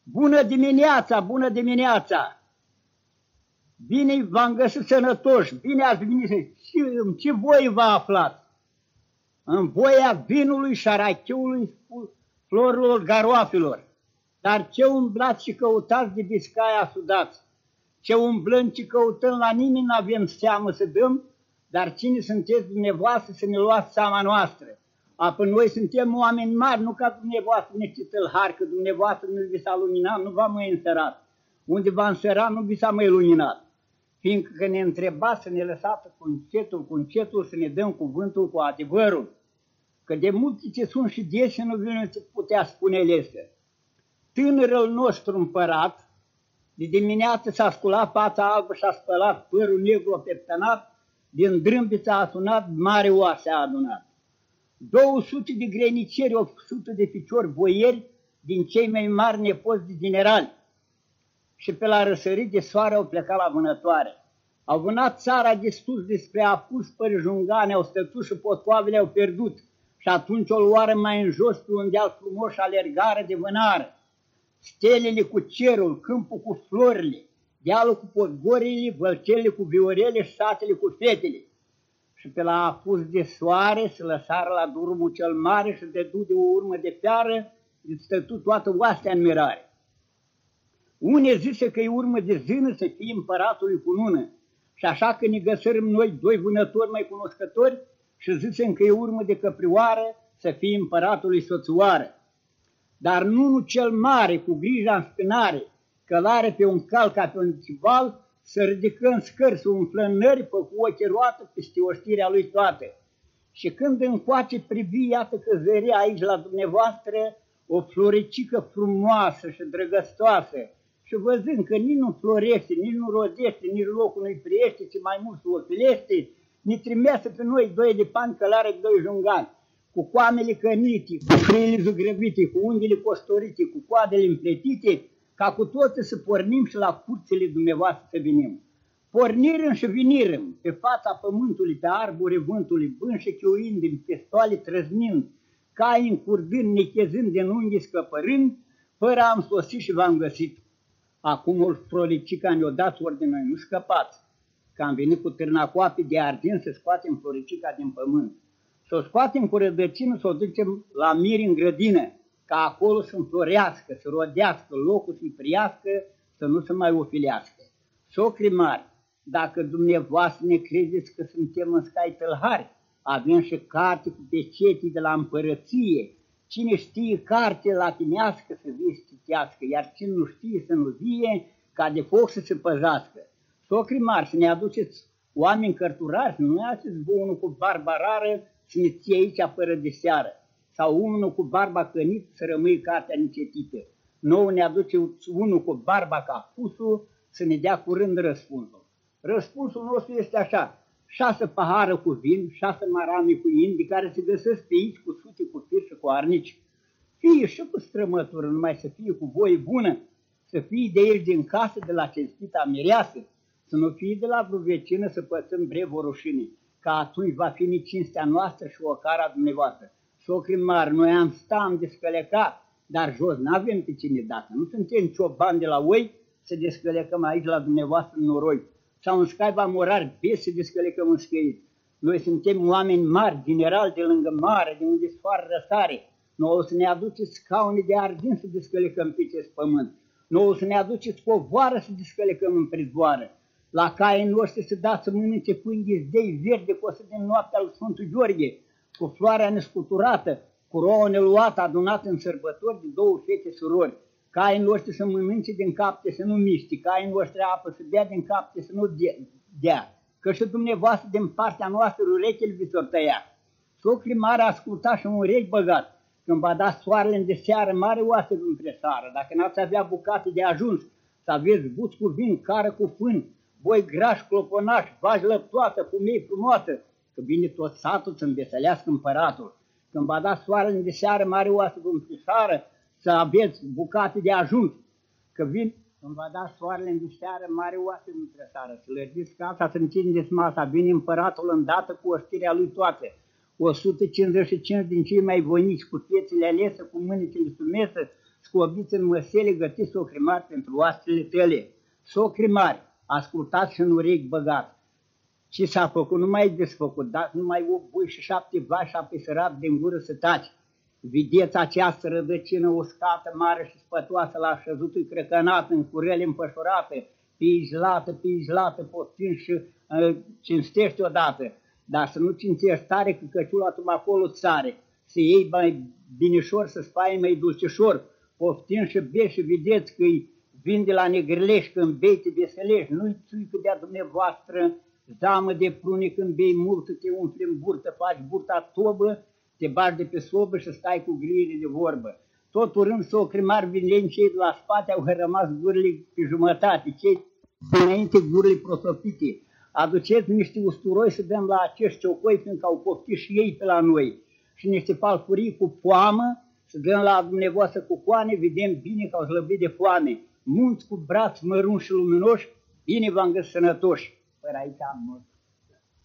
Bună dimineața, bună dimineața! Bine v-am găsit sănătoși, bine ați venit. În ce voie vă aflați? În voia vinului și a racheului, florilor, garoafilor. Dar ce umblați și căutați de Biscaia sudați? Ce umblăm și căutăm, la nimeni n-avem seamă să dăm, dar cine sunteți dumneavoastră să ne luați seama noastră? Apoi noi suntem oameni mari, nu ca dumneavoastră niște tâlhari, că dumneavoastră nu vi s-a luminat, nu v-a mai înserat. Unde v-a înserat, nu vi s-a mai luminat. Fiindcă ne întrebați să ne lăsați cu încetul, să ne dăm cuvântul cu adevărul. Că de multe ce sunt și dese nu vine să putea spune lese. Tânărul nostru împărat, de dimineață s-a sculat fața albă și a spălat părul negru peptănat, din drâmbița a sunat, mare oase a adunat. 200 de greniceri, 800 de ficiori boieri, din cei mai mari nepoți de generali. Și pe la răsărit de soare au plecat la vânătoare. Au vânat țara de sus despre apus, părjungane, au stătut și potcoavele au pierdut. Și atunci o luară mai în jos pe un deal frumos și alergară de vânară. Stelele cu cerul, câmpul cu florile, dealul cu podgorile, vălcelele cu viorele și satele cu fetele. Și pe la apus de soare se lăsară la drumul cel mare și dădu de o urmă de fiară, de stătu toată oastea în mirare. Unii zice că e urmă de zână să fie împăratului cu nună, și așa că ne găsărăm noi doi vânători mai cunoscători și zicem că e urmă de căprioară să fie împăratului soțoară. Dar nunul cel mare, cu grija în spinare, călare pe un cal ca pe un cival, să ridică în scări, să umflă în nări, cu ochii roată peste oștirea lui toată. Și când încoace privi, iată că zărea aici la dumneavoastră o floricică frumoasă și drăgăstoasă, și văzând că nici nu florește, nici nu rodește, nici locul nu-i priește, ci mai mult se ofilește, ne trimeasă pe noi doi de pani călare de doi jungani, cu coamele cănite, cu frâile zugrăvite, cu unghiile costorite, cu coadele împletite, ca cu toții să pornim și la curțile dumneavoastră să venim. Pornirăm și venirăm pe fața pământului, pe arbore vântului, bând și chiuind, în pestoale trăznind, cai încurdând, nechezând din unghi scăpărând, fără am sosit și v-am găsit. Acum o floricica ne-o dați ori de noi, nu scăpați, că am venit cu târnacoape de argint să scoatem floricica din pământ. Să o scoatem cu rădăcină, să o ducem la miri în grădină, ca acolo să înflorească, să rodească, locul să-i priască, să nu se mai ofilească. Socri mari, dacă dumneavoastră ne credeți că suntem în scai tâlhari, avem și carte cu pecetii de la împărăție. Cine știe carte latinească să vie să citească, iar cine nu știe să nu vie, ca de foc să se păzească. Socri mari, să ne aduceți oameni cărturari, să nu ne aduceți unul cu barba rară să ne ție aici fără de seară, sau unul cu barba cănită să rămâi cartea nicetită. Nouă ne aduce unul cu barba ca pusul să ne dea curând răspunsul. Răspunsul nostru este așa: 6 pahară cu vin, 6 marame cu in, de care se găsesc pe aici cu sute, cu fir și cu arnici. Fie și cu strămătură, numai să fie cu voie bună, să fie de aici din casă, de la cinstita mireasă, să nu fie de la vreo vecină să pățăm brevă rușine, că atunci va fi nici cinstea noastră și o cara dumneavoastră. Socri mari, noi am descălecat, dar jos n-avem pe cine dată. Nu suntem ciobani de la oi să descălecăm aici la dumneavoastră în noroi. Sau în scaiba morari, bine să descălecăm în scăit. Noi suntem oameni mari, generali de lângă mare, de unde soară răsare. Noi o să ne aduceți scaune de argint să descălecăm pe acest pământ. Noi o să ne aduceți covoară să descălecăm în prizboară. La caii noștri să dați să mănânce pâini de zdei verde cosă din noaptea lui Sfântul Gheorghe, cu floarea nescuturată, cu rouă neluată adunată în sărbători de 2 fete surori. Caii noștri să mănânce din capte să nu miște, caii noștri apă să bea din capte să nu dea, că și dumneavoastră din partea noastră urechile vi s-or tăia. Socrii mari asculta și un urechi băgat, când va da soarele în deseară, mare oase în presară, dacă n-ați avea bucate de ajuns, să aveți buți cu vin, cară cu fân, boi grași, cloponași, vaci lăptoasă, femei frumoasă, că vine tot satul să înveselească împăratul. Când va da soarele în deseară, mare oase în presară, să aveți bucate de ajuns, că vin, când va da soarele în deseară, mare oase în presară, să lărgiți casa, să încindeți masa, vine împăratul îndată cu oștirea lui toate. 155 din cei mai voinici, cu piețele alese, cu mânicile sumese, scobiți în măsele, gătiți socri mari pentru oastele tale. Socri mari, ascultați și în urechi băgați. Ce s-a făcut, nu mai e desfăcut, dați numai 8 boi și 7 vași și apoi sărat din gură să taci. Vedeți această rădăcină uscată, mare și spătoasă la așezutului crăcănat, în curele împășurate, pe izlată, poftin și cinstești odată. Dar să nu cinstești tare, că căciula tu acolo sare. Să iei mai binișor, să spai mai dulcișor, poftin și bei și vedeți că-i vin de la negrilești când bei te veselești. Nu-i țuică de-a dumneavoastră zamă de prune când bei multă, te umfli în burtă, faci burta tobă, te bagi de pe sobă și stai cu grijă de vorbă. Tot urând socri mari vinleni, cei de la spate au rămas gurile pe jumătate, cei înainte gurile prosopite. Aduceți niște usturoi să dăm la acești ciocoi, fiindcă au poftit și ei pe la noi. Și niște palfurii cu poamă, să dăm la dumneavoastră cu coane, vedem bine că au slăbit de foame. Munți cu braț mărunți și luminoși, bine v-am găsit sănătoși. Păi aici am mult.